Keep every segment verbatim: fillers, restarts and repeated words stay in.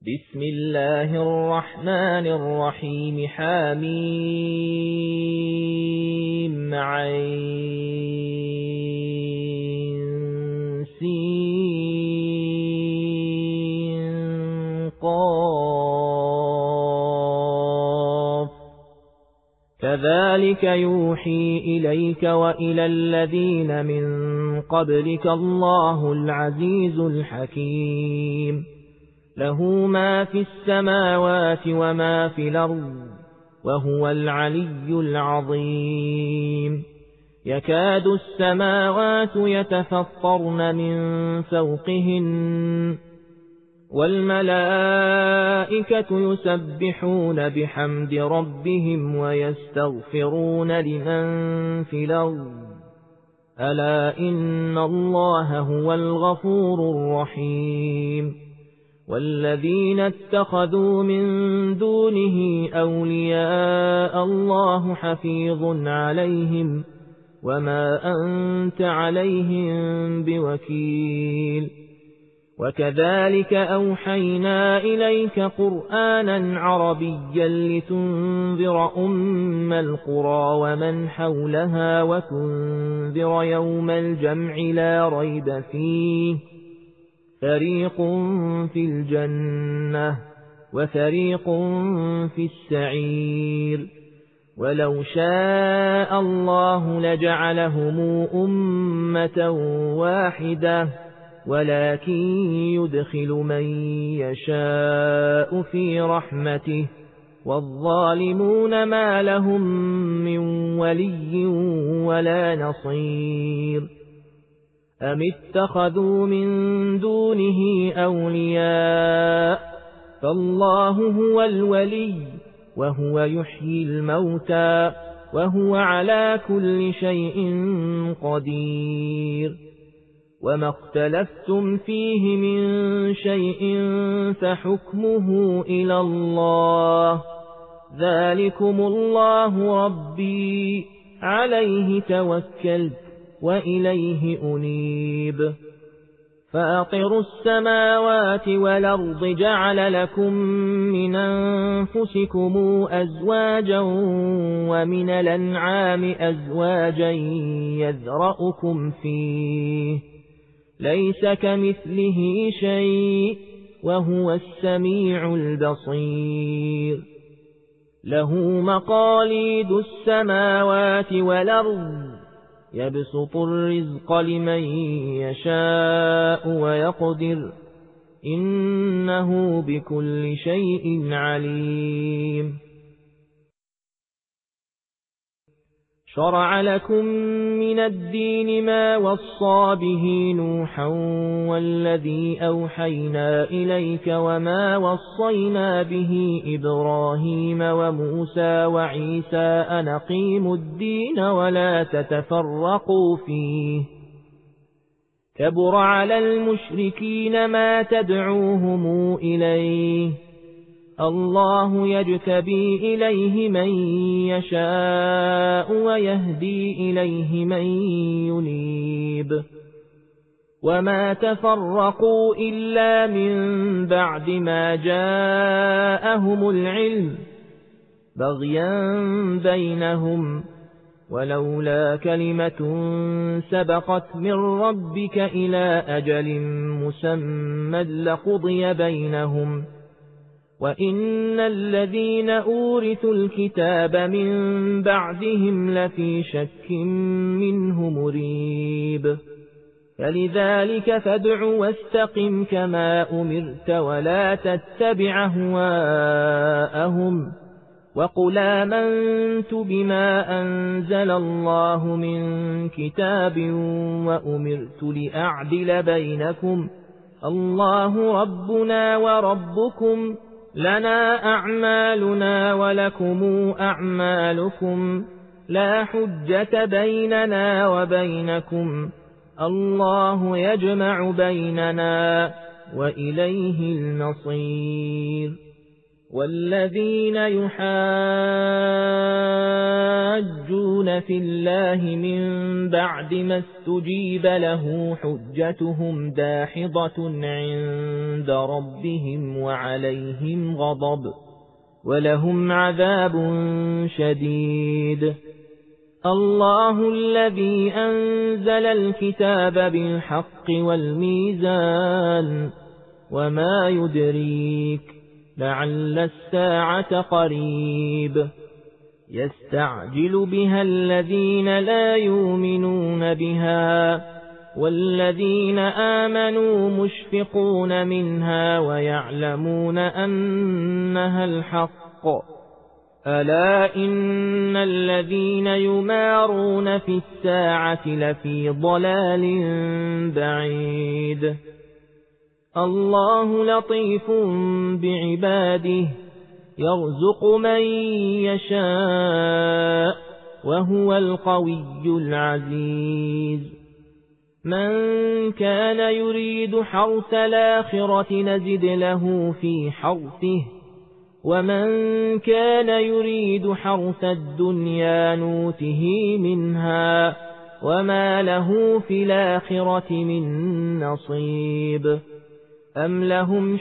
بسم الله الرحمن الرحيم حميم عين سين قاف كذلك يوحي إليك وإلى الذين من قبلك الله العزيز الحكيم له ما في السماوات وما في الأرض وهو العلي العظيم يكاد السماوات يتفطرن من فوقهن والملائكة يسبحون بحمد ربهم ويستغفرون لمن في الأرض ألا إن الله هو الغفور الرحيم والذين اتخذوا من دونه أولياء الله حفيظ عليهم وما أنت عليهم بوكيل وكذلك أوحينا إليك قرآنا عربيا لتنذر أم القرى ومن حولها وتنذر يوم الجمع لا ريب فيه فريق في الجنة وفريق في السعير ولو شاء الله لجعلهم أمة واحدة ولكن يدخل من يشاء في رحمته والظالمون ما لهم من ولي ولا نصير أم اتخذوا من دونه أولياء فالله هو الولي وهو يحيي الموتى وهو على كل شيء قدير وما اختلفتم فيه من شيء فحكمه إلى الله ذلكم الله ربي عليه توكلت وإليه أنيب فأطر السماوات والأرض جعل لكم من أنفسكم أزواجا ومن الأنعام أزواجا يذرأكم فيه ليس كمثله شيء وهو السميع البصير له مقاليد السماوات والأرض يبسط الرزق لمن يشاء ويقدر إنه بكل شيء عليم شرع لكم من الدين ما وصى به نوحا والذي أوحينا إليك وما وصينا به إبراهيم وموسى وعيسى أن أقيموا الدين ولا تتفرقوا فيه كبر على المشركين ما تدعوهم إليه الله يجتبي إليه من يشاء ويهدي إليه من ينيب وما تفرقوا إلا من بعد ما جاءهم العلم بغيا بينهم ولولا كلمة سبقت من ربك إلى أجل مسمى لقضي بينهم وإن الذين أورثوا الكتاب من بعدهم لفي شك منه مريب فلذلك فادع واستقم كما أمرت ولا تتبع أهواءهم وقل آمنت بما أنزل الله من كتاب وأمرت لأعدل بينكم الله ربنا وربكم لنا أعمالنا ولكم أعمالكم لا حجة بيننا وبينكم الله يجمع بيننا وإليه المصير والذين يحاجون في الله من بعد ما استجيب له حجتهم داحضة عند عند ربهم وعليهم غضب ولهم عذاب شديد. الله الذي أنزل الكتاب بالحق والميزان وما يدريك لعل الساعة قريب. يستعجل بها الذين لا يؤمنون بها والذين آمنوا مشفقون منها ويعلمون أنها الحق. ألا إن الذين يمارون في الساعة لفي ضلال بعيد. الله لطيف بعباده يرزق من يشاء وهو القوي العزيز. من كان يريد حرث الآخرة نزد له في حرثه ومن كان يريد حرث الدنيا نوته منها وما له في الآخرة من نصيب. أم لهم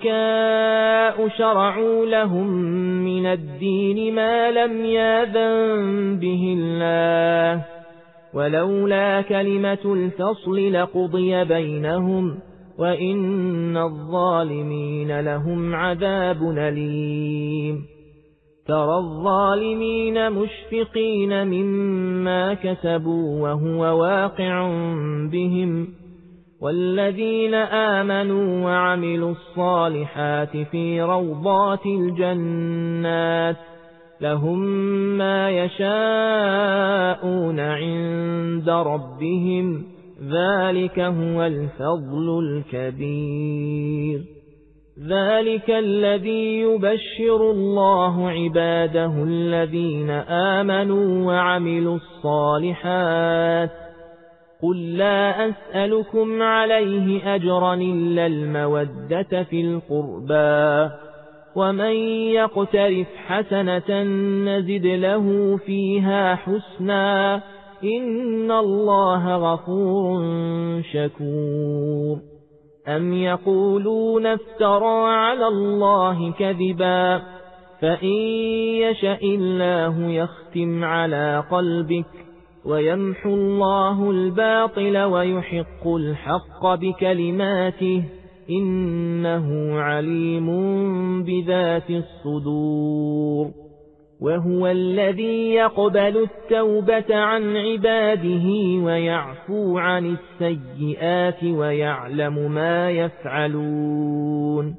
شركاء شرعوا لهم من الدين ما لم يأذن به الله ولولا كلمة الفصل لقضي بينهم وإن الظالمين لهم عذاب أليم. ترى الظالمين مشفقين مما كسبوا وهو واقع بهم والذين آمنوا وعملوا الصالحات في روضات الجنات لهم ما يشاءون عند ربهم ذلك هو الفضل الكبير. ذلك الذي يبشر الله عباده الذين آمنوا وعملوا الصالحات. قل لا أسألكم عليه أجرا إلا المودة في القربى ومن يقترف حسنة نزد له فيها حسنا إن الله غفور شكور. أم يقولون افترى على الله كذبا فإن يشأ الله يختم على قلبك ويمحو الله الباطل ويحق الحق بكلماته إنه عليم بذات الصدور. وهو الذي يقبل التوبة عن عباده ويعفو عن السيئات ويعلم ما يفعلون.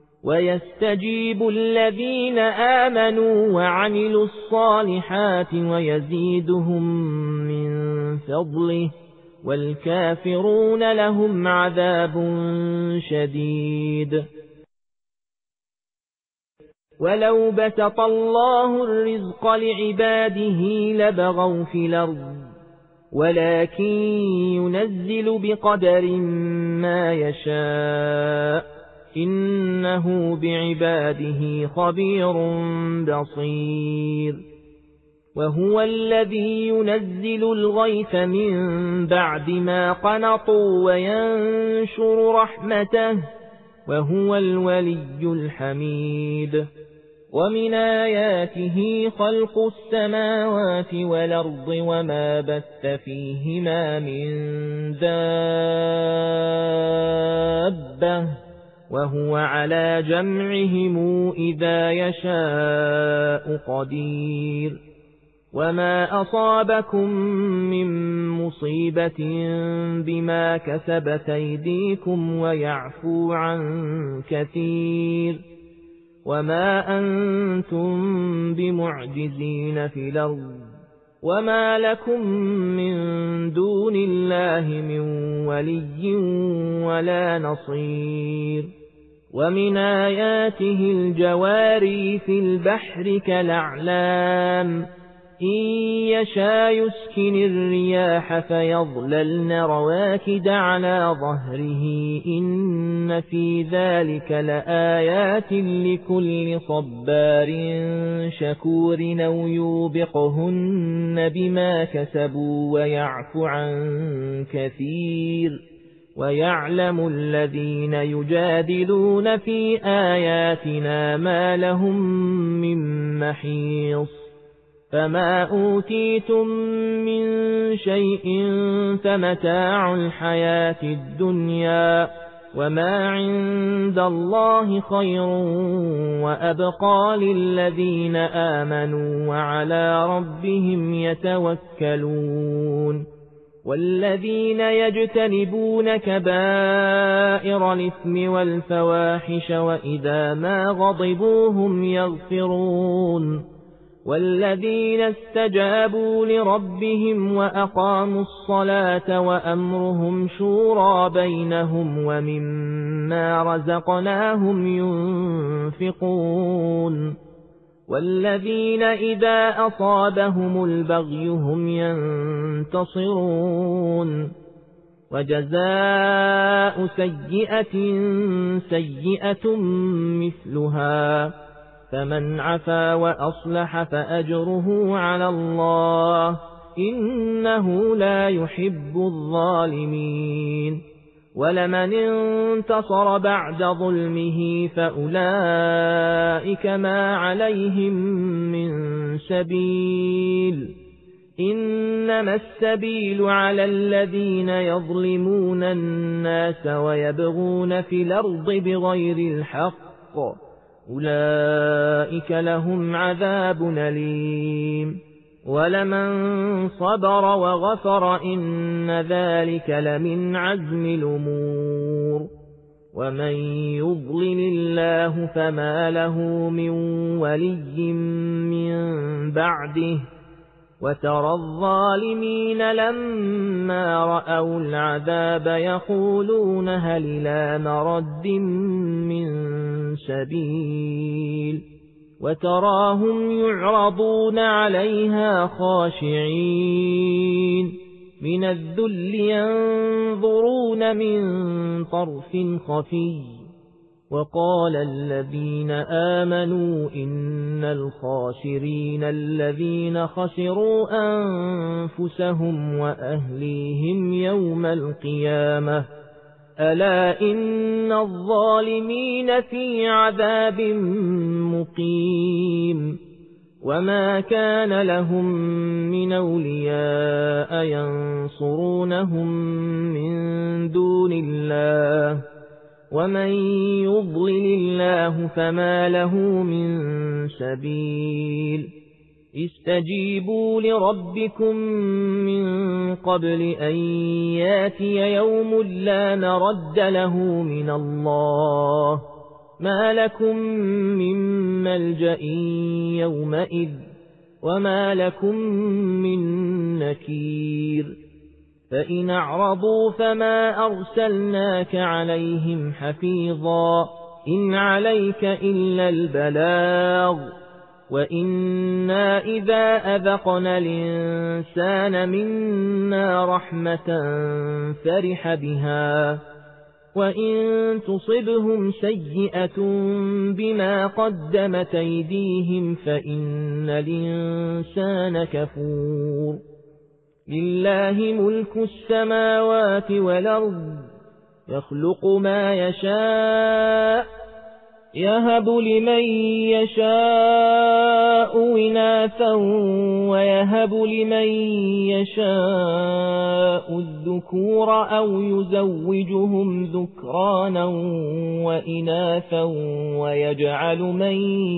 ويستجيب الذين آمنوا وعملوا الصالحات ويزيدهم من فضله والكافرون لهم عذاب شديد. ولو بسط الله الرزق لعباده لبغوا في الأرض ولكن ينزل بقدر ما يشاء إنه بعباده خبير بصير. وهو الذي ينزل الغيث من بعد ما قنطوا وينشر رحمته وهو الولي الحميد. ومن آياته خلق السماوات والأرض وما بث فيهما من دابة وهو على جمعهم إذا يشاء قدير. وما أصابكم من مصيبة بما كسبت أيديكم ويعفو عن كثير. وما أنتم بمعجزين في الأرض وما لكم من دون الله من ولي ولا نصير. ومن آياته الجواري في البحر كالأعلام إن يشاء يسكن الرياح فيظللن رواكد على ظهره إن في ذلك لآيات لكل صبار شكور أو يوبقهن بما كسبوا ويعفو عن كثير. ويعلم الذين يجادلون في آياتنا ما لهم من محيص فما أوتيتم من شيء فمتاع الحياة الدنيا وما عند الله خير وأبقى للذين آمنوا وعلى ربهم يتوكلون والذين يجتنبون كبائر الإثم والفواحش وإذا ما غضبوا هم يغفرون والذين استجابوا لربهم وأقاموا الصلاة وأمرهم شورى بينهم ومما رزقناهم ينفقون والذين إذا أصابهم البغي هم ينتصرون وجزاء سيئة سيئة مثلها فمن عفا وأصلح فأجره على الله إنه لا يحب الظالمين ولمن انتصر بعد ظلمه فأولئك ما عليهم من سبيل إنما السبيل على الذين يظلمون الناس ويبغون في الأرض بغير الحق أولئك لهم عذاب أليم ولمن صبر وغفر إن ذلك لمن عزم الأمور ومن يضلل الله فما له من ولي من بعده وترى الظالمين لما رأوا العذاب يقولون هل إلى مرد من سبيل وتراهم يعرضون عليها خاشعين من الذل ينظرون من طرف خفي وقال الذين آمنوا إن الخاسرين الذين خسروا أنفسهم وأهليهم يوم القيامة ألا إن الظالمين في عذاب مقيم وما كان لهم من أولياء ينصرونهم من دون الله ومن يضلل الله فما له من سبيل استجيبوا لربكم من قبل أن ياتي يوم لا مرد له من الله ما لكم من ملجأ يومئذ وما لكم من نكير فإن أعرضوا فما أرسلناك عليهم حفيظا إن عليك إلا البلاغ وإنا إذا أذقنا الإنسان منا رحمة فرح بها وإن تصبهم سيئة بما قدمت أيديهم فإن الإنسان كفور لله ملك السماوات والأرض يخلق ما يشاء يهب لمن يشاء إناثا ويهب لمن يشاء الذكور أو يزوجهم ذكرانا وإناثا ويجعل من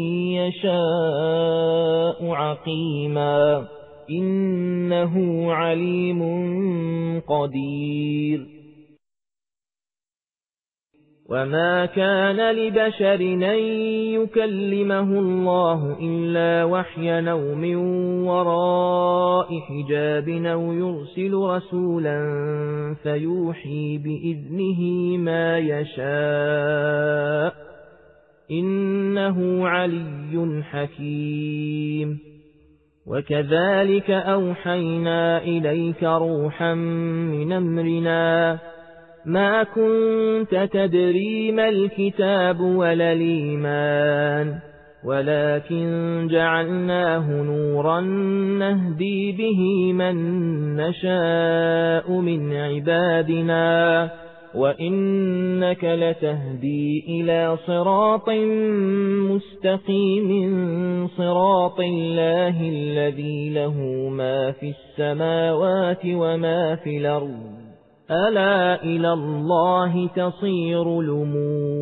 يشاء عقيما إنه عليم قدير وما كان لبشر أن يكلمه الله إلا وحيا أو من وراء حجاب أو يرسل رسولا فيوحي بإذنه ما يشاء إنه علي حكيم وكذلك أوحينا إليك روحا من أمرنا ما كنت تدري ما الكتاب ولا الإيمان ولكن جعلناه نورا نهدي به من نشاء من عبادنا وإنك لتهدي إلى صراط مستقيم صراط الله الذي له ما في السماوات وما في الأرض ألا إلى الله تصير الأمور